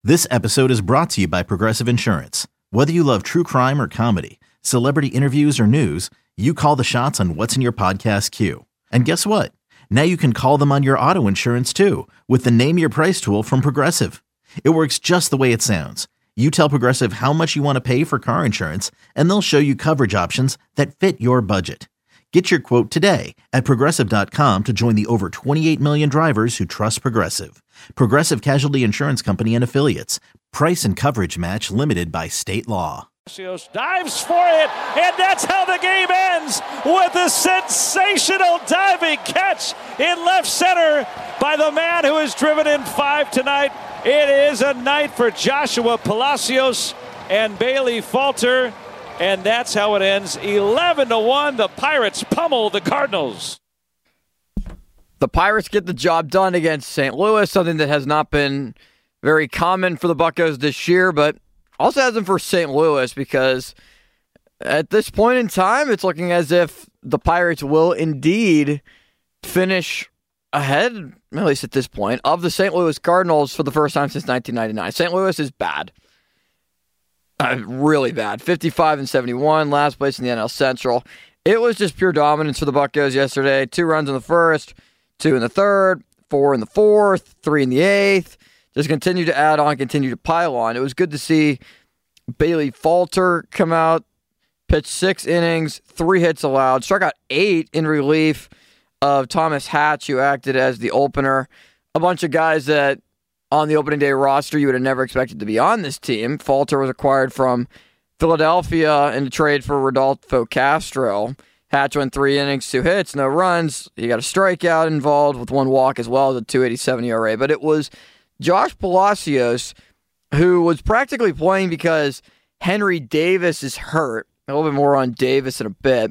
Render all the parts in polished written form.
This episode is brought to you by Progressive Insurance. Whether you love true crime or comedy, celebrity interviews or news, you call the shots on what's in your podcast queue. And guess what? Now you can call them on your auto insurance too with the Name Your Price tool from Progressive. It works just the way it sounds. You tell Progressive how much you want to pay for car insurance, and they'll show you coverage options that fit your budget. Get your quote today at Progressive.com to join the over 28 million drivers who trust Progressive. Progressive Casualty Insurance Company and Affiliates. Price and coverage match limited by state law. Palacios dives for it, and that's how the game ends, with a sensational diving catch in left center by the man who has driven in 5 tonight. It is a night for Joshua Palacios and Bailey Falter. And that's how it ends. 11-1. The Pirates pummel the Cardinals. The Pirates get the job done against St. Louis, something that has not been very common for the Buccos this year, but also hasn't for St. Louis, because at this point in time, it's looking as if the Pirates will indeed finish ahead, at least at this point, of the St. Louis Cardinals for the first time since 1999. St. Louis is bad. Really bad. 55-71, last place in the NL Central. It was just pure dominance for the Buccos yesterday. 2 runs in the first, 2 in the third, 4 in the fourth, 3 in the eighth. Just continue to add on, continue to pile on. It was good to see Bailey Falter come out, pitch 6 innings, 3 hits allowed, struck out 8 in relief of Thomas Hatch, who acted as the opener. A bunch of guys that on the opening day roster you would have never expected to be on this team. Falter was acquired from Philadelphia in a trade for Rodolfo Castro. Hatch went 3 innings, 2 hits, no runs. He got a strikeout involved with 1 walk as well as a 2.87 ERA. But it was Josh Palacios who was practically playing because Henry Davis is hurt. A little bit more on Davis in a bit.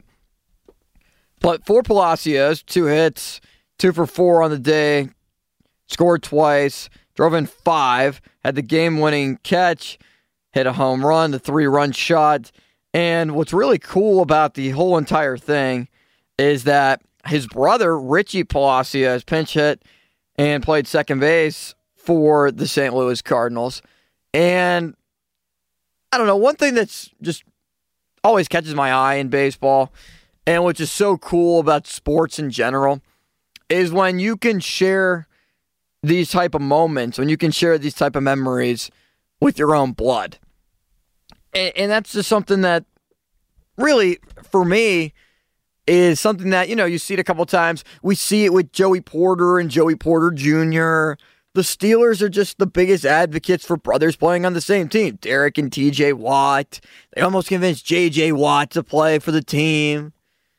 But for Palacios, 2 hits, 2 for 4 on the day, scored twice, drove in 5, had the game-winning catch, hit a home run, the 3-run shot. And what's really cool about the whole entire thing is that his brother, Richie Palacios, pinch hit and played second base for the St. Louis Cardinals. And I don't know, one thing that's just always catches my eye in baseball, and which is so cool about sports in general, is when you can share these type of moments, when you can share these type of memories with your own blood. And that's just something that really, for me, is something that, you see it a couple times. We see it with Joey Porter and Joey Porter Jr. The Steelers are just the biggest advocates for brothers playing on the same team. Derek and TJ Watt. They almost convinced JJ Watt to play for the team.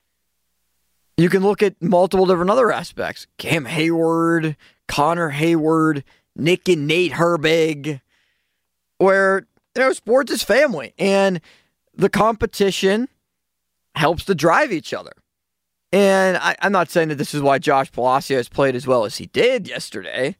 You can look at multiple different other aspects. Cam Hayward, Connor Hayward, Nick and Nate Herbig, where, sports is family, and the competition helps to drive each other. And I'm not saying that this is why Josh Palacios played as well as he did yesterday,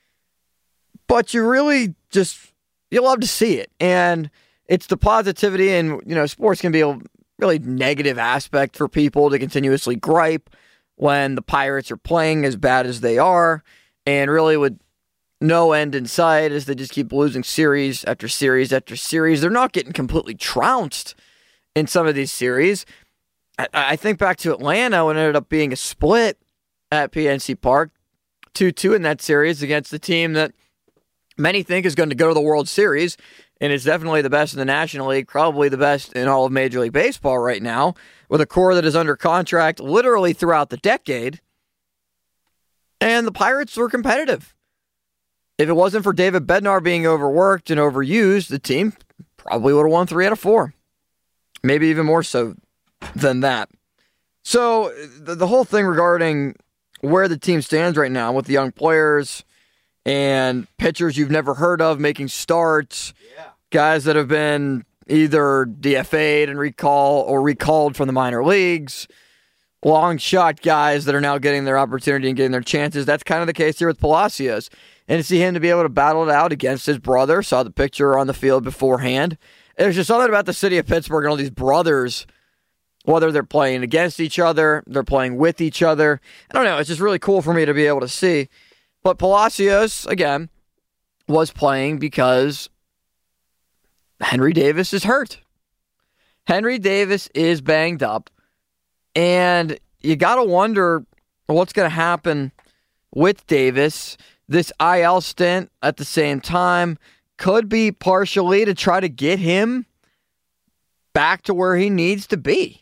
but you really you love to see it. And it's the positivity, and, sports can be a really negative aspect for people to continuously gripe when the Pirates are playing as bad as they are, and really with no end in sight as they just keep losing series after series after series. They're not getting completely trounced in some of these series. I think back to Atlanta when it ended up being a split at PNC Park, 2-2 in that series against the team that many think is going to go to the World Series, and it's definitely the best in the National League, probably the best in all of Major League Baseball right now, with a core that is under contract literally throughout the decade. And the Pirates were competitive. If it wasn't for David Bednar being overworked and overused, the team probably would have won 3 out of 4. Maybe even more so than that. So the whole thing regarding where the team stands right now with the young players and pitchers you've never heard of making starts, guys that have been either DFA'd and recalled from the minor leagues, long shot guys that are now getting their opportunity and getting their chances. That's kind of the case here with Palacios. And to see him to be able to battle it out against his brother, saw the picture on the field beforehand. There's just something about the city of Pittsburgh and all these brothers, whether they're playing against each other, they're playing with each other. I don't know. It's just really cool for me to be able to see. But Palacios, again, was playing because Henry Davis is hurt. Henry Davis is banged up, and you got to wonder what's going to happen with Davis. This IL stint at the same time could be partially to try to get him back to where he needs to be.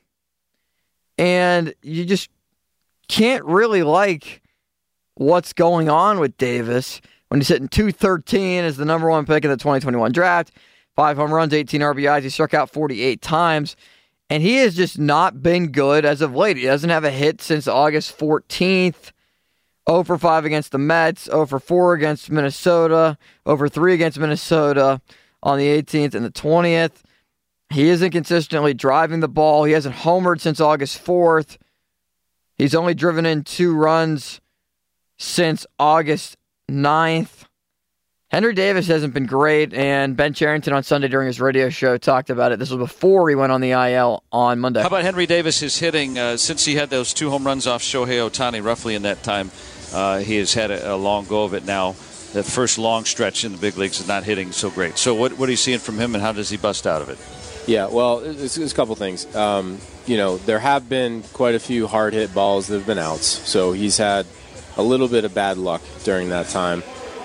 And you just can't really like what's going on with Davis when he's hitting .213 as the number one pick in the 2021 draft. 5 home runs, 18 RBIs. He struck out 48 times. And he has just not been good as of late. He doesn't have a hit since August 14th. 0 for 5 against the Mets. 0 for 4 against Minnesota. 0 for 3 against Minnesota on the 18th and the 20th. He isn't consistently driving the ball. He hasn't homered since August 4th. He's only driven in 2 runs since August 9th. Henry Davis hasn't been great, and Ben Cherington on Sunday during his radio show talked about it. This was before he went on the IL on Monday. How about Henry Davis? His hitting, since he had those 2 home runs off Shohei Ohtani roughly in that time, he has had a long go of it now. That first long stretch in the big leagues is not hitting so great. So what are you seeing from him, and how does he bust out of it? Yeah, well, it's a couple things. There have been quite a few hard-hit balls that have been outs, so he's had a little bit of bad luck during that time.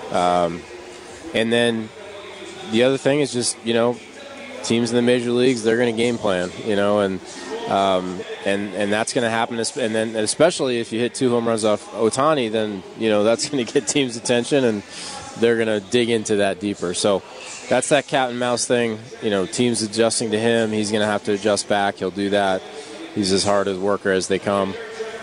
And then the other thing is just, teams in the major leagues, they're going to game plan, and that's going to happen. And then especially if you hit 2 home runs off Ohtani, then, that's going to get teams' attention, and they're going to dig into that deeper. So that's that cat and mouse thing. Teams adjusting to him. He's going to have to adjust back. He'll do that. He's as hard a worker as they come.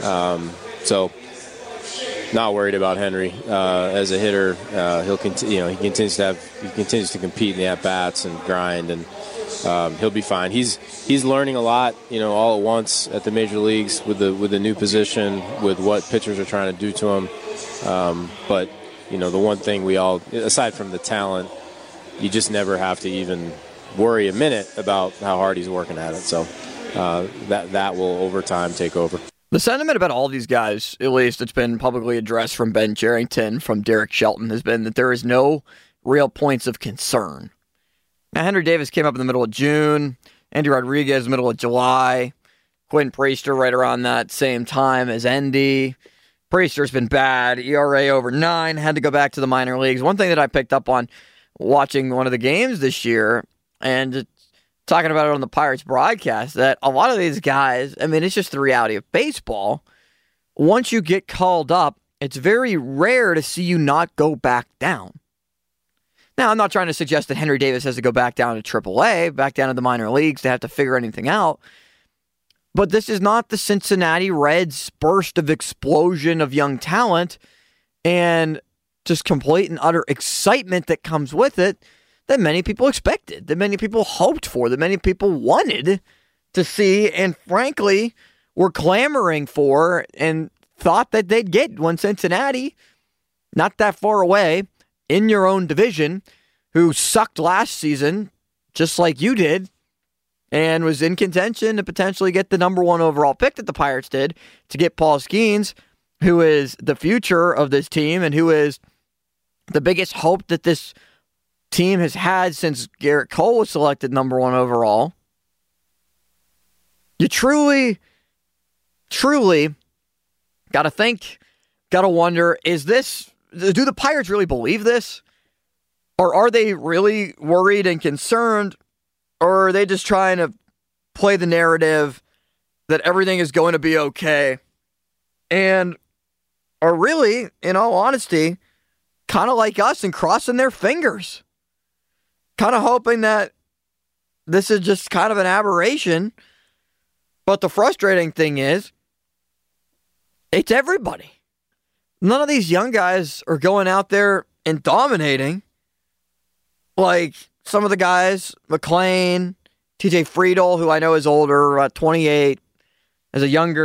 So not worried about Henry as a hitter. He'll continue. He continues to compete in the at bats and grind, and he'll be fine. He's learning a lot, all at once at the major leagues with the new position, with what pitchers are trying to do to him. But the one thing we all, aside from the talent, you just never have to even worry a minute about how hard he's working at it. So that will over time take over. The sentiment about all these guys, at least it's been publicly addressed from Ben Cherington, from Derek Shelton, has been that there is no real points of concern. Now, Henry Davis came up in the middle of June. Andy Rodriguez, middle of July. Quinn Priester right around that same time as Endy. Priester's been bad. ERA over 9. Had to go back to the minor leagues. One thing that I picked up on watching one of the games this year and talking about it on the Pirates broadcast, that a lot of these guys, it's just the reality of baseball. Once you get called up, it's very rare to see you not go back down. Now, I'm not trying to suggest that Henry Davis has to go back down to AAA, back down to the minor leagues to have to figure anything out. But this is not the Cincinnati Reds burst of explosion of young talent and just complete and utter excitement that comes with it that many people expected, that many people hoped for, that many people wanted to see, and frankly were clamoring for and thought that they'd get when Cincinnati, not that far away, in your own division, who sucked last season, just like you did, and was in contention to potentially get the number 1 overall pick that the Pirates did to get Paul Skeens, who is the future of this team and who is the biggest hope that this team has had since Garrett Cole was selected number 1 overall. You truly got to think, got to wonder, do the Pirates really believe this? Or are they really worried and concerned? Or are they just trying to play the narrative that everything is going to be okay? And are really, in all honesty, kind of like us and crossing their fingers. Kind of hoping that this is just kind of an aberration. But the frustrating thing is, it's everybody. None of these young guys are going out there and dominating like some of the guys, McLean, TJ Friedel, who I know is older, 28, as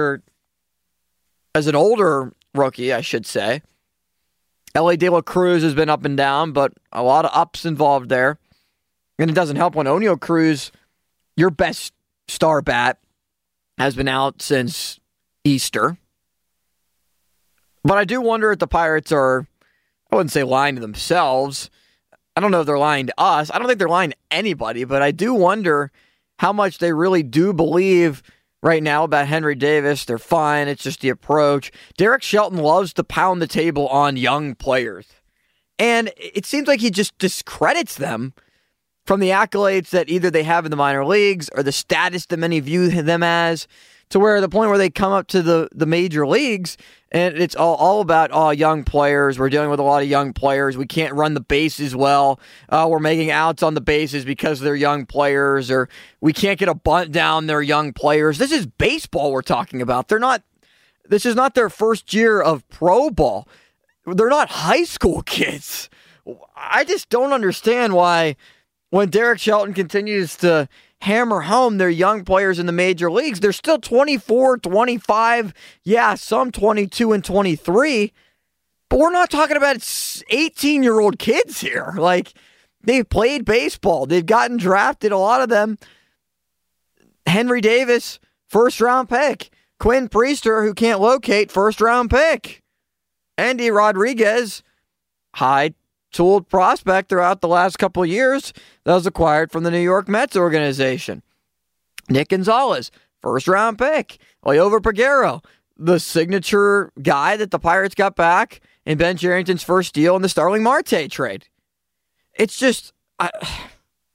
an older rookie, I should say. Elly De La Cruz has been up and down, but a lot of ups involved there. And it doesn't help when Oneil Cruz, your best star bat, has been out since Easter. But I do wonder if the Pirates are, I wouldn't say lying to themselves, I don't know if they're lying to us. I don't think they're lying to anybody, but I do wonder how much they really do believe right now about Henry Davis. They're fine. It's just the approach. Derek Shelton loves to pound the table on young players. And it seems like he just discredits them from the accolades that either they have in the minor leagues or the status that many view them as, to where the point where they come up to the major leagues and it's all about young players. We're dealing with a lot of young players. We can't run the bases well. We're making outs on the bases because they're young players, or we can't get a bunt down. They're young players. This is baseball we're talking about. This is not their first year of pro ball. They're not high school kids. I just don't understand why when Derek Shelton continues to hammer home their young players in the major leagues, they're still 24, 25, some 22 and 23, but we're not talking about 18-year-old kids here. Like, they've played baseball. They've gotten drafted, a lot of them. Henry Davis, first-round pick. Quinn Priester, who can't locate, first-round pick. Andy Rodriguez, high-tooled prospect throughout the last couple of years that was acquired from the New York Mets organization. Nick Gonzalez, first-round pick. Liover Peguero, the signature guy that the Pirates got back in Ben Cherington's first deal in the Starling Marte trade. It's just... that's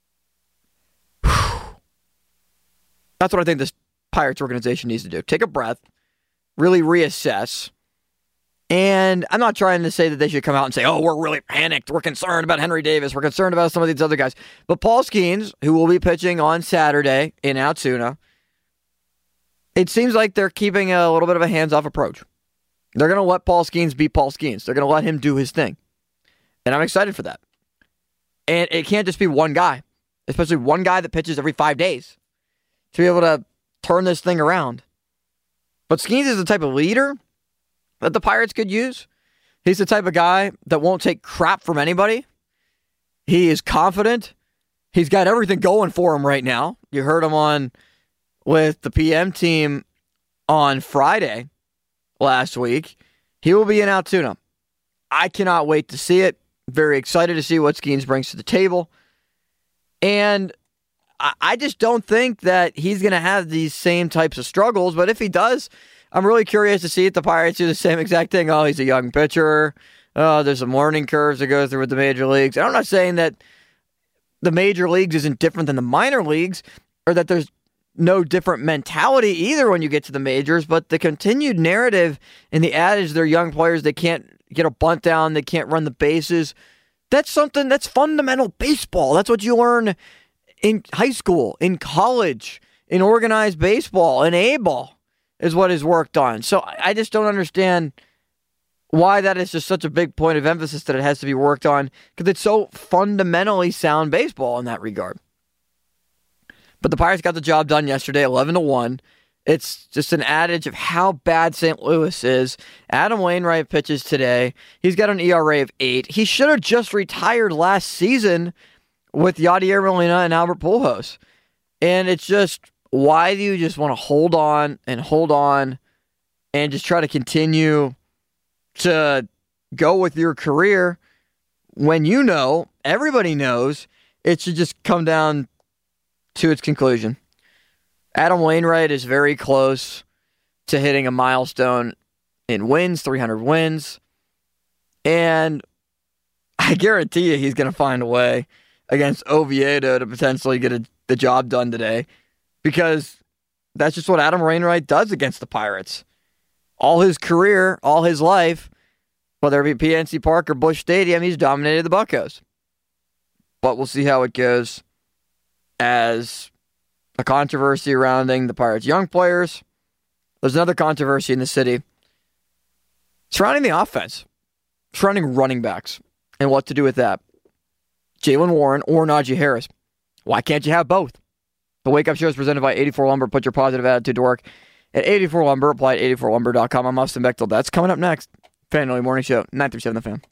what I think this Pirates organization needs to do. Take a breath, really reassess. And I'm not trying to say that they should come out and say, oh, we're really panicked. We're concerned about Henry Davis. We're concerned about some of these other guys. But Paul Skeens, who will be pitching on Saturday in Altoona, it seems like they're keeping a little bit of a hands-off approach. They're going to let Paul Skeens be Paul Skeens. They're going to let him do his thing. And I'm excited for that. And it can't just be one guy, especially one guy that pitches every 5 days, to be able to turn this thing around. But Skeens is the type of leader that the Pirates could use. He's the type of guy that won't take crap from anybody. He is confident. He's got everything going for him right now. You heard him on with the PM team on Friday last week. He will be in Altoona. I cannot wait to see it. Very excited to see what Skeens brings to the table. And I just don't think that he's going to have these same types of struggles. But if he does, I'm really curious to see if the Pirates do the same exact thing. Oh, he's a young pitcher. Oh, there's some learning curves that go through with the major leagues. And I'm not saying that the major leagues isn't different than the minor leagues, or that there's no different mentality either when you get to the majors, but the continued narrative and the adage they're young players, they can't get a bunt down, they can't run the bases, that's something that's fundamental baseball. That's what you learn in high school, in college, in organized baseball, in A-ball is what is worked on. So I just don't understand why that is just such a big point of emphasis that it has to be worked on, because it's so fundamentally sound baseball in that regard. But the Pirates got the job done yesterday, 11-1. It's just an adage of how bad St. Louis is. Adam Wainwright pitches today. He's got an ERA of 8. He should have just retired last season with Yadier Molina and Albert Pujols. And it's just, why do you just want to hold on and just try to continue to go with your career when you know, everybody knows, it should just come down to its conclusion? Adam Wainwright is very close to hitting a milestone in wins, 300 wins. And I guarantee you he's going to find a way against Oviedo to potentially get the job done today, because that's just what Adam Wainwright does against the Pirates. All his career, all his life, whether it be PNC Park or Busch Stadium, he's dominated the Buccos. But we'll see how it goes as a controversy surrounding the Pirates' young players. There's another controversy in the city surrounding the offense, surrounding running backs, and what to do with that. Jaylen Warren or Najee Harris. Why can't you have both? The Wake Up Show is presented by 84 Lumber. Put your positive attitude to work at 84 Lumber. Apply at 84lumber.com. I'm Austin Bechtel. That's coming up next. Fan Only Morning Show, 937 The Fan.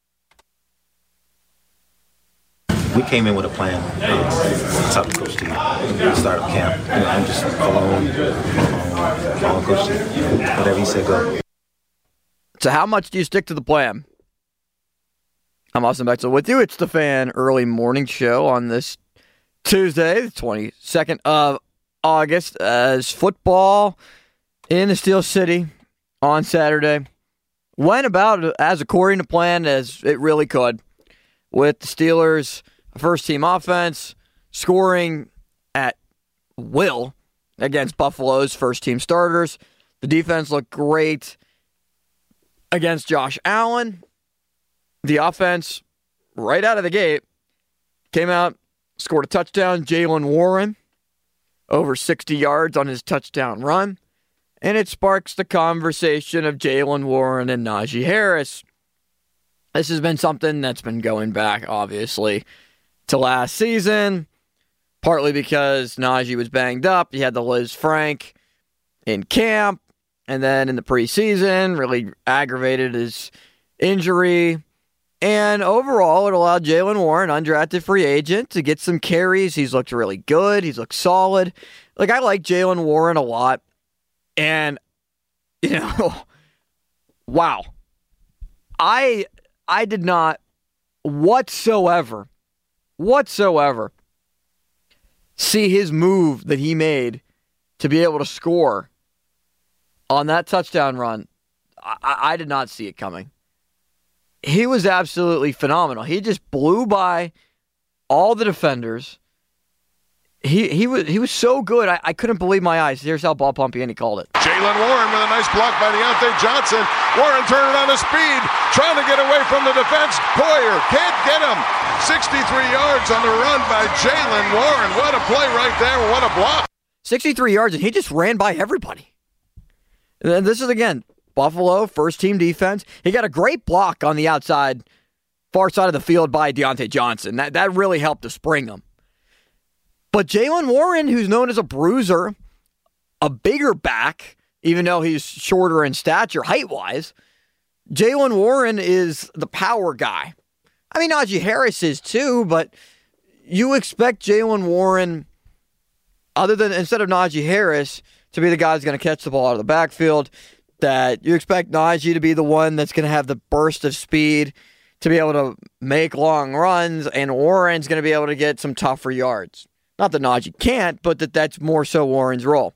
We came in with a plan. Talk to Coach T. Start up camp. I'm just following Coach T. Whatever he said, go. So how much do you stick to the plan? I'm Austin Bechtel with you. It's the Fan Early Morning Show on this Tuesday, the 22nd of August, as football in the Steel City on Saturday went about as according to plan as it really could, with the Steelers' first-team offense scoring at will against Buffalo's first-team starters. The defense looked great against Josh Allen. The offense, right out of the gate, came out, scored a touchdown. Jaylen Warren, over 60 yards on his touchdown run. And it sparks the conversation of Jaylen Warren and Najee Harris. This has been something that's been going back, obviously, to last season, partly because Najee was banged up. He had the Liz Frank in camp, and then in the preseason, really aggravated his injury. And overall, it allowed Jaylen Warren, undrafted free agent, to get some carries. He's looked really good. He's looked solid. Like, I like Jaylen Warren a lot. And, wow. I did not whatsoever see his move that he made to be able to score on that touchdown run. I did not see it coming. He was absolutely phenomenal. He just blew by all the defenders. He was so good. I couldn't believe my eyes. Here's how ball Pompiani called it. Jaylen Warren with a nice block by Deontay Johnson. Warren turning on his speed, trying to get away from the defense. Poyer can't get him. 63 yards on the run by Jaylen Warren. What a play right there. What a block. 63 yards, and he just ran by everybody. And this is, again, Buffalo, first-team defense. He got a great block on the outside, far side of the field by Deontay Johnson. That really helped to spring him. But Jaylen Warren, who's known as a bruiser, a bigger back, even though he's shorter in stature, height-wise, Jaylen Warren is the power guy. I mean, Najee Harris is too, but you expect Jaylen Warren, instead of Najee Harris, to be the guy who's going to catch the ball out of the backfield, that you expect Najee to be the one that's going to have the burst of speed to be able to make long runs, and Warren's going to be able to get some tougher yards. Not that Najee can't, but that's more so Warren's role.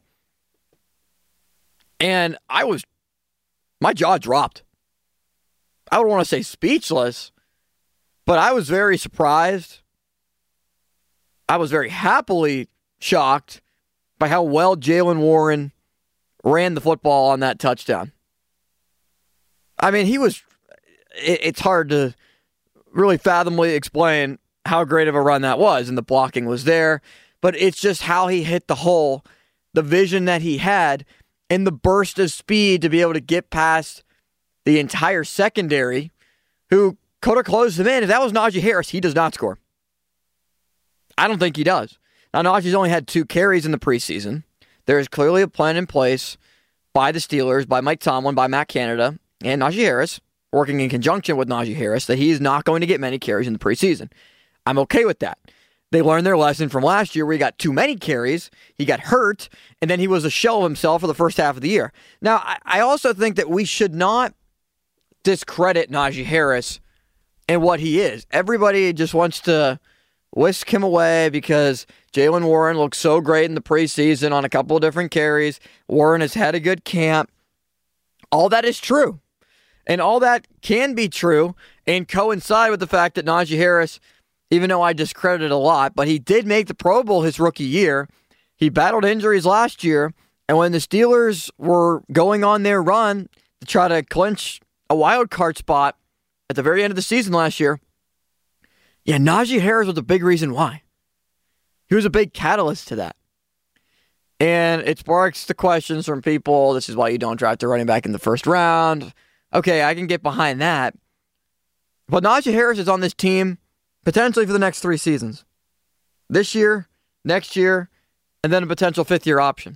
And my jaw dropped. I would want to say speechless, but I was very surprised. I was very happily shocked by how well Jaylen Warren ran the football on that touchdown. I mean, it's hard to really fathomably explain how great of a run that was, and the blocking was there, but it's just how he hit the hole, the vision that he had, and the burst of speed to be able to get past the entire secondary, who could have closed him in. If that was Najee Harris, he does not score. I don't think he does. Now, Najee's only had 2 carries in the preseason. There is clearly a plan in place by the Steelers, by Mike Tomlin, by Matt Canada, and Najee Harris, working in conjunction with Najee Harris, that he is not going to get many carries in the preseason. I'm okay with that. They learned their lesson from last year where he got too many carries, he got hurt, and then he was a shell of himself for the first half of the year. Now, I also think that we should not discredit Najee Harris and what he is. Everybody just wants to whisk him away because Jaylen Warren looked so great in the preseason on a couple of different carries. Warren has had a good camp. All that is true. And all that can be true and coincide with the fact that Najee Harris, even though I discredited a lot, but he did make the Pro Bowl his rookie year. He battled injuries last year, and when the Steelers were going on their run to try to clinch a wild card spot at the very end of the season last year, Najee Harris was a big reason why. He was a big catalyst to that. And it sparks the questions from people, this is why you don't draft a running back in the first round. Okay, I can get behind that. But Najee Harris is on this team potentially for the next 3 seasons. This year, next year, and then a potential 5th-year option.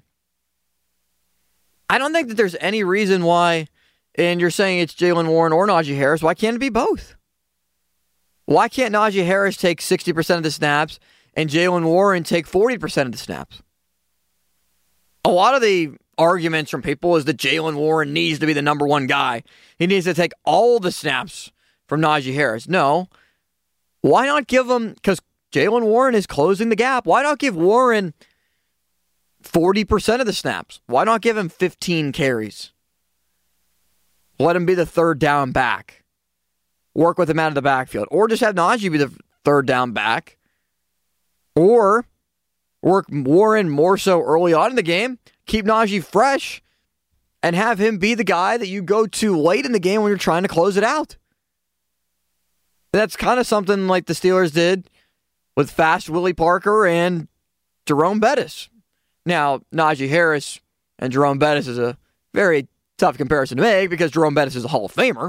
I don't think that there's any reason why, and you're saying it's Jaylen Warren or Najee Harris, why can't it be both? Why can't Najee Harris take 60% of the snaps and Jaylen Warren take 40% of the snaps? A lot of the arguments from people is that Jaylen Warren needs to be the number one guy. He needs to take all the snaps from Najee Harris. No. Why not give him, because Jaylen Warren is closing the gap, why not give Warren 40% of the snaps? Why not give him 15 carries? Let him be the third down back. Work with him out of the backfield. Or just have Najee be the third down back. Or work Warren more so early on in the game. Keep Najee fresh. And have him be the guy that you go to late in the game when you're trying to close it out. That's kind of something like the Steelers did with fast Willie Parker and Jerome Bettis. Now, Najee Harris and Jerome Bettis is a very tough comparison to make because Jerome Bettis is a Hall of Famer.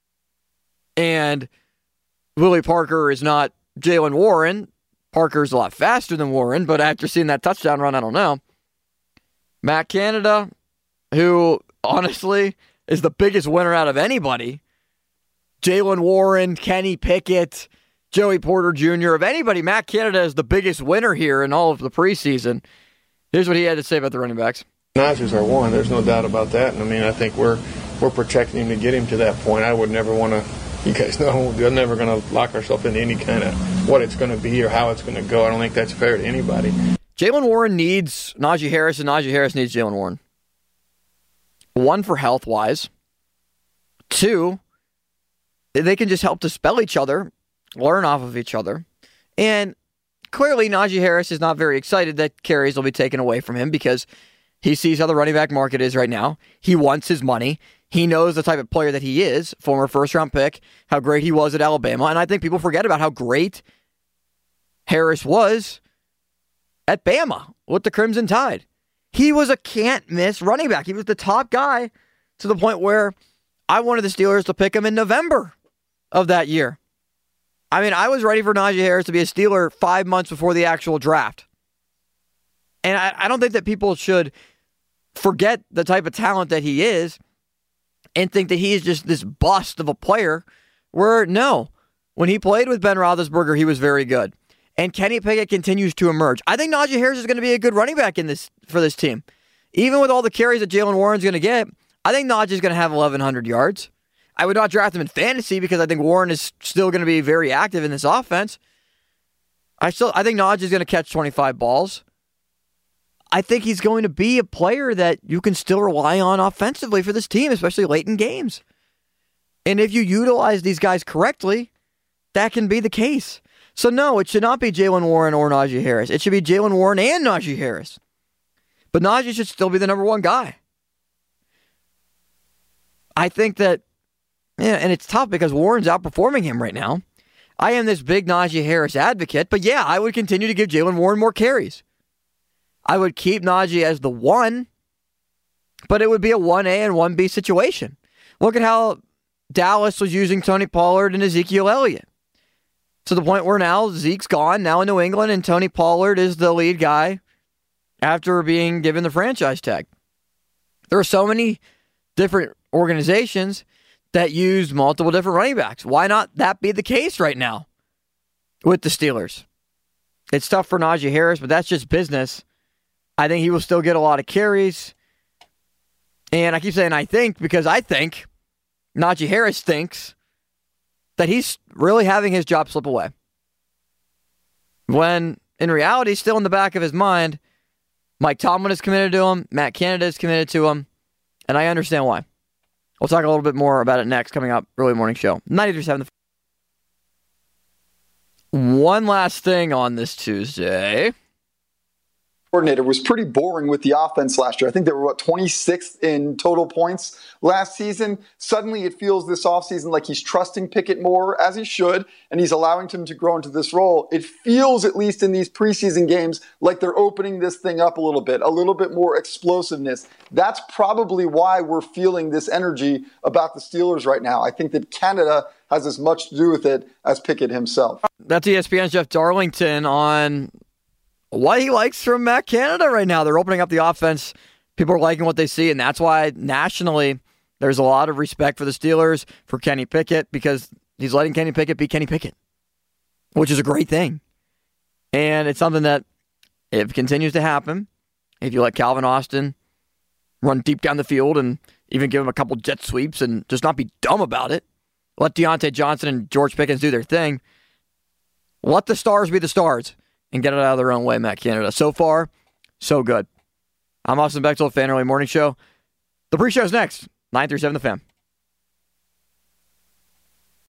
And Willie Parker is not Jaylen Warren. Parker's a lot faster than Warren, but after seeing that touchdown run, I don't know. Matt Canada, who honestly is the biggest winner out of anybody. Jaylen Warren, Kenny Pickett, Joey Porter Jr. Of anybody, Matt Canada is the biggest winner here in all of the preseason. Here's what he had to say about the running backs. Najee's our one. There's no doubt about that. And I mean, I think we're protecting him to get him to that point. I would never want to. You guys know we're never going to lock ourselves into any kind of what it's going to be or how it's going to go. I don't think that's fair to anybody. Jaylen Warren needs Najee Harris, and Najee Harris needs Jaylen Warren. One, for health-wise. Two, they can just help to spell each other, learn off of each other. And clearly, Najee Harris is not very excited that carries will be taken away from him because he sees how the running back market is right now. He wants his money. He knows the type of player that he is, former first-round pick, how great he was at Alabama. And I think people forget about how great Harris was at Bama with the Crimson Tide. He was a can't-miss running back. He was the top guy to the point where I wanted the Steelers to pick him in November of that year. I mean, I was ready for Najee Harris to be a Steeler 5 months before the actual draft. And I don't think that people should forget the type of talent that he is and think that he is just this bust of a player where, no, when he played with Ben Roethlisberger, he was very good. And Kenny Pickett continues to emerge. I think Najee Harris is going to be a good running back for this team. Even with all the carries that Jaylen Warren's going to get, I think Najee's going to have 1,100 yards. I would not draft him in fantasy because I think Warren is still going to be very active in this offense. I think Najee's going to catch 25 balls. I think he's going to be a player that you can still rely on offensively for this team, especially late in games. And if you utilize these guys correctly, that can be the case. So no, it should not be Jaylen Warren or Najee Harris. It should be Jaylen Warren and Najee Harris. But Najee should still be the number one guy. I think that, and it's tough because Warren's outperforming him right now. I am this big Najee Harris advocate, but yeah, I would continue to give Jaylen Warren more carries. I would keep Najee as the one, but it would be a 1A and 1B situation. Look at how Dallas was using Tony Pollard and Ezekiel Elliott. To the point where now Zeke's gone, now in New England, and Tony Pollard is the lead guy after being given the franchise tag. There are so many different organizations that use multiple different running backs. Why not that be the case right now with the Steelers? It's tough for Najee Harris, but that's just business. I think he will still get a lot of carries. And I keep saying I think because I think Najee Harris thinks that he's really having his job slip away. When in reality, still in the back of his mind, Mike Tomlin is committed to him, Matt Canada is committed to him, and I understand why. We'll talk a little bit more about it next, coming up early morning show. 93.7. One last thing on this Tuesday. Coordinator was pretty boring with the offense last year. I think they were, 26th in total points last season. Suddenly it feels this offseason like he's trusting Pickett more, as he should, and he's allowing him to grow into this role. It feels, at least in these preseason games, like they're opening this thing up a little bit more explosiveness. That's probably why we're feeling this energy about the Steelers right now. I think that Canada has as much to do with it as Pickett himself. That's ESPN's Jeff Darlington on what he likes from Matt Canada right now. They're opening up the offense. People are liking what they see, and that's why nationally there's a lot of respect for the Steelers, for Kenny Pickett, because he's letting Kenny Pickett be Kenny Pickett, which is a great thing. And it's something that, if it continues to happen, if you let Calvin Austin run deep down the field and even give him a couple jet sweeps and just not be dumb about it, Let Deontay Johnson and George Pickens do their thing. Let the stars be the stars and get it out of their own way, Matt Canada. So far, so good. I'm Austin Bechtel, Fan Early Morning Show. The pre-show's next, 937 The Fan.